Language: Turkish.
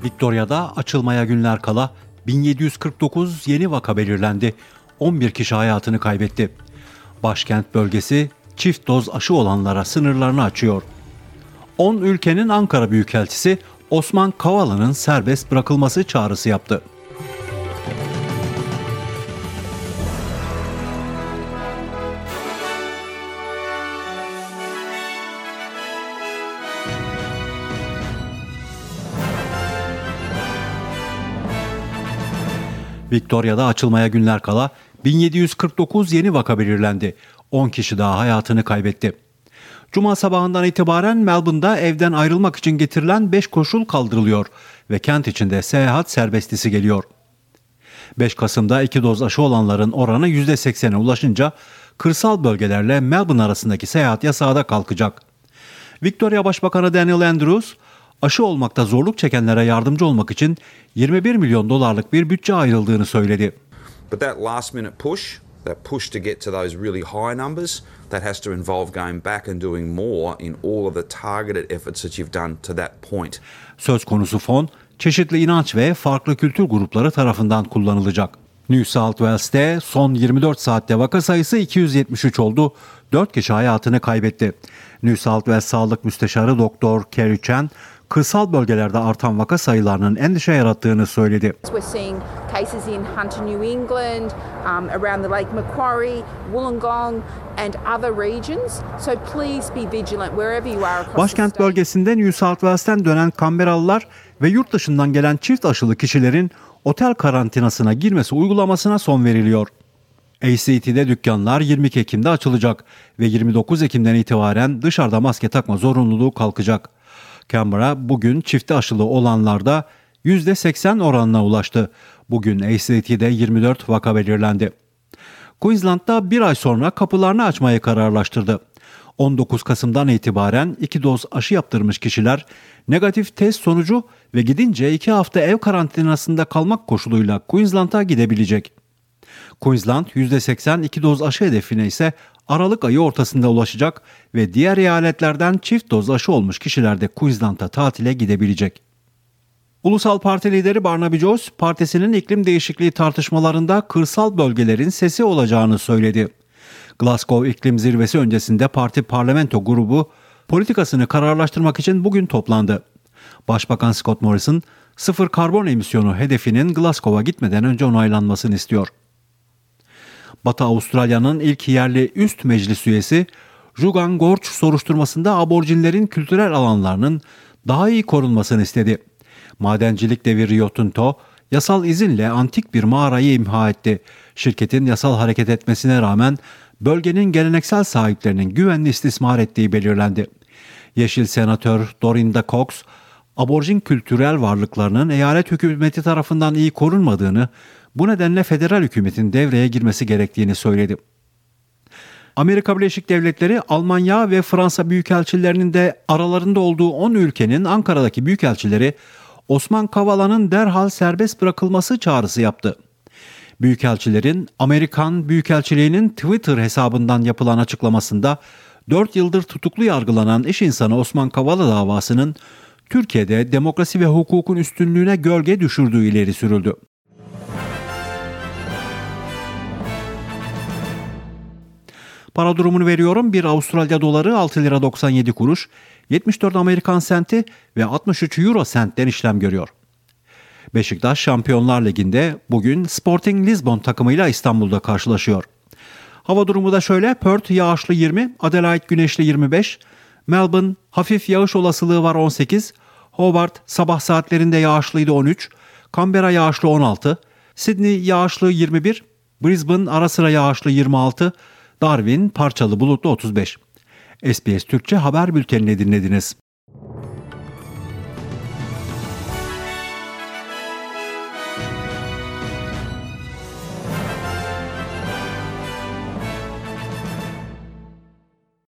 Victoria'da açılmaya günler kala 1749 yeni vaka belirlendi. 11 kişi hayatını kaybetti. Başkent bölgesi çift doz aşı olanlara sınırlarını açıyor. 10 ülkenin Ankara Büyükelçisi Osman Kavala'nın serbest bırakılması çağrısı yaptı. Victoria'da açılmaya günler kala 1749 yeni vaka belirlendi. 10 kişi daha hayatını kaybetti. Cuma sabahından itibaren Melbourne'da evden ayrılmak için getirilen 5 koşul kaldırılıyor ve kent içinde seyahat serbestisi geliyor. 5 Kasım'da 2 doz aşı olanların oranı %80'e ulaşınca kırsal bölgelerle Melbourne arasındaki seyahat yasağı da kalkacak. Victoria Başbakanı Daniel Andrews, aşı olmakta zorluk çekenlere yardımcı olmak için 21 milyon dolarlık bir bütçe ayrıldığını söyledi. But that last minute push, that push to get to those really high numbers, that has to involve going back and doing more in all of the targeted efforts that you've done to that point. Söz konusu fon, çeşitli inanç ve farklı kültür grupları tarafından kullanılacak. New South Wales'te son 24 saatte vaka sayısı 273 oldu. 4 kişi hayatını kaybetti. New South Wales Sağlık Müsteşarı Dr. Kerry Chan, kırsal bölgelerde artan vaka sayılarının endişe yarattığını söyledi. We're seeing cases in Hunter, New England, around the Lake Macquarie, Wollongong and other regions. So please be vigilant wherever you are across the state. Başkent bölgesinde New South Wales'ten dönen Canberralılar ve yurt dışından gelen çift aşılı kişilerin otel karantinasına girmesi uygulamasına son veriliyor. ACT'de dükkanlar 22 Ekim'de açılacak ve 29 Ekim'den itibaren dışarıda maske takma zorunluluğu kalkacak. Canberra bugün çifte aşılı olanlarda %80 oranına ulaştı. Bugün ACT'de 24 vaka belirlendi. Queensland'da bir ay sonra kapılarını açmayı kararlaştırdı. 19 Kasım'dan itibaren 2 doz aşı yaptırmış kişiler negatif test sonucu ve gidince 2 hafta ev karantinasında kalmak koşuluyla Queensland'a gidebilecek. Queensland %80 2 doz aşı hedefine ise Aralık ayı ortasında ulaşacak ve diğer eyaletlerden çift doz aşı olmuş kişiler de Queensland'a tatile gidebilecek. Ulusal Parti lideri Barnaby Joyce, partisinin iklim değişikliği tartışmalarında kırsal bölgelerin sesi olacağını söyledi. Glasgow İklim Zirvesi öncesinde parti parlamento grubu politikasını kararlaştırmak için bugün toplandı. Başbakan Scott Morrison, sıfır karbon emisyonu hedefinin Glasgow'a gitmeden önce onaylanmasını istiyor. Batı Avustralya'nın ilk yerli üst meclis üyesi, Juukan Gorge soruşturmasında aborjinlerin kültürel alanlarının daha iyi korunmasını istedi. Madencilik devi Rio Tinto, yasal izinle antik bir mağarayı imha etti. Şirketin yasal hareket etmesine rağmen bölgenin geleneksel sahiplerinin güvenli istismar ettiği belirlendi. Yeşil Senatör Dorinda Cox, aborjin kültürel varlıklarının eyalet hükümeti tarafından iyi korunmadığını, bu nedenle federal hükümetin devreye girmesi gerektiğini söyledi. Amerika Birleşik Devletleri, Almanya ve Fransa büyükelçilerinin de aralarında olduğu 10 ülkenin Ankara'daki büyükelçileri Osman Kavala'nın derhal serbest bırakılması çağrısı yaptı. Büyükelçilerin Amerikan Büyükelçiliği'nin Twitter hesabından yapılan açıklamasında 4 yıldır tutuklu yargılanan iş insanı Osman Kavala davasının Türkiye'de demokrasi ve hukukun üstünlüğüne gölge düşürdüğü ileri sürüldü. Para durumunu veriyorum. 1 Avustralya doları 6 lira 97 kuruş, 74 Amerikan senti ve 63 euro sentten işlem görüyor. Beşiktaş Şampiyonlar Ligi'nde bugün Sporting Lisbon takımıyla İstanbul'da karşılaşıyor. Hava durumu da şöyle: Perth yağışlı 20, Adelaide güneşli 25, Melbourne hafif yağış olasılığı var 18, Hobart sabah saatlerinde yağışlıydı 13, Canberra yağışlı 16, Sydney yağışlı 21, Brisbane ara sıra yağışlı 26, Darwin parçalı bulutlu 35. SBS Türkçe haber bültenini dinlediniz.